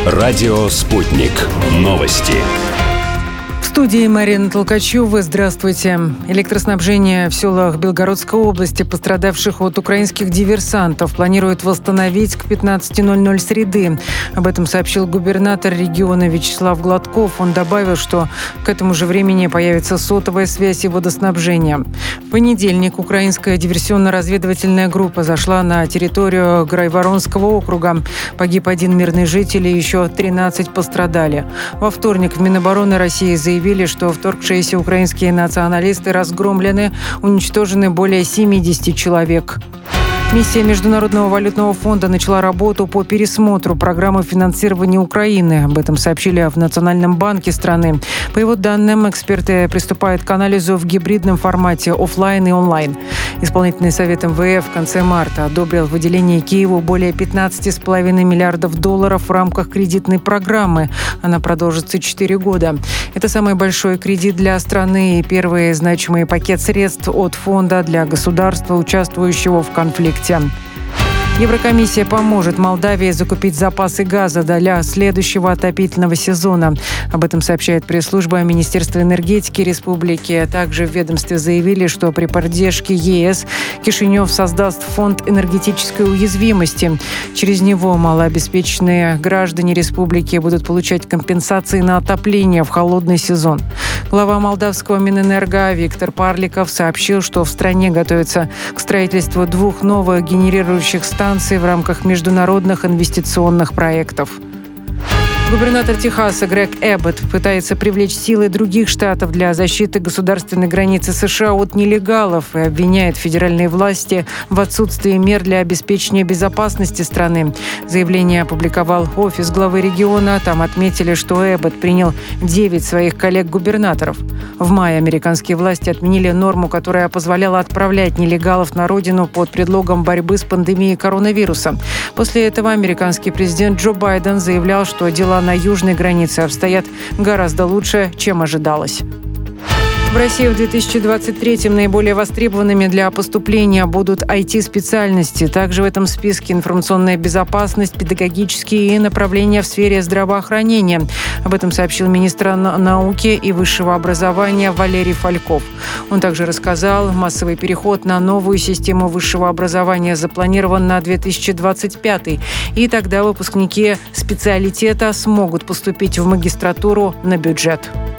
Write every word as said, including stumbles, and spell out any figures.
Радио «Спутник». Новости. В студии Марина Толкачева. Здравствуйте. Электроснабжение в селах Белгородской области, пострадавших от украинских диверсантов, планируют восстановить к пятнадцати ноль-ноль среды. Об этом сообщил губернатор региона Вячеслав Гладков. Он добавил, что к этому же времени появится сотовая связь и водоснабжение. В понедельник украинская диверсионно-разведывательная группа зашла на территорию Грайворонского округа. Погиб один мирный житель и еще тринадцать пострадали. Во вторник в Минобороны России заявили, что вторгшиеся украинские националисты разгромлены, уничтожены более семидесяти человек. Миссия Международного валютного фонда начала работу по пересмотру программы финансирования Украины. Об этом сообщили в Национальном банке страны. По его данным, эксперты приступают к анализу в гибридном формате офлайн и онлайн. Исполнительный совет эм вэ эф в конце марта одобрил выделение Киеву более пятнадцати с половиной миллиардов долларов в рамках кредитной программы. Она продолжится четыре года. Это самый большой кредит для страны и первый значимый пакет средств от фонда для государства, участвующего в конфликте. Еврокомиссия поможет Молдавии закупить запасы газа для следующего отопительного сезона. Об этом сообщает пресс-служба Министерства энергетики республики. Также в ведомстве заявили, что при поддержке е эс Кишинев создаст фонд энергетической уязвимости. Через него малообеспеченные граждане республики будут получать компенсации на отопление в холодный сезон. Глава молдавского Минэнерго Виктор Парликов сообщил, что в стране готовится к строительству двух новых генерирующих станций в рамках международных инвестиционных проектов. Губернатор Техаса Грег Эббот пытается привлечь силы других штатов для защиты государственной границы США от нелегалов и обвиняет федеральные власти в отсутствии мер для обеспечения безопасности страны. Заявление опубликовал офис главы региона. Там отметили, что Эббот принял девять своих коллег-губернаторов. В мае американские власти отменили норму, которая позволяла отправлять нелегалов на родину под предлогом борьбы с пандемией коронавируса. После этого американский президент Джо Байден заявлял, что дела на южной границе обстоят гораздо лучше, чем ожидалось. В России в две тысячи двадцать третьем наиболее востребованными для поступления будут ай ти-специальности. Также в этом списке информационная безопасность, педагогические и направления в сфере здравоохранения. Об этом сообщил министр науки и высшего образования Валерий Фальков. Он также рассказал, массовый переход на новую систему высшего образования запланирован на две тысячи двадцать пятый. И тогда выпускники специалитета смогут поступить в магистратуру на бюджет.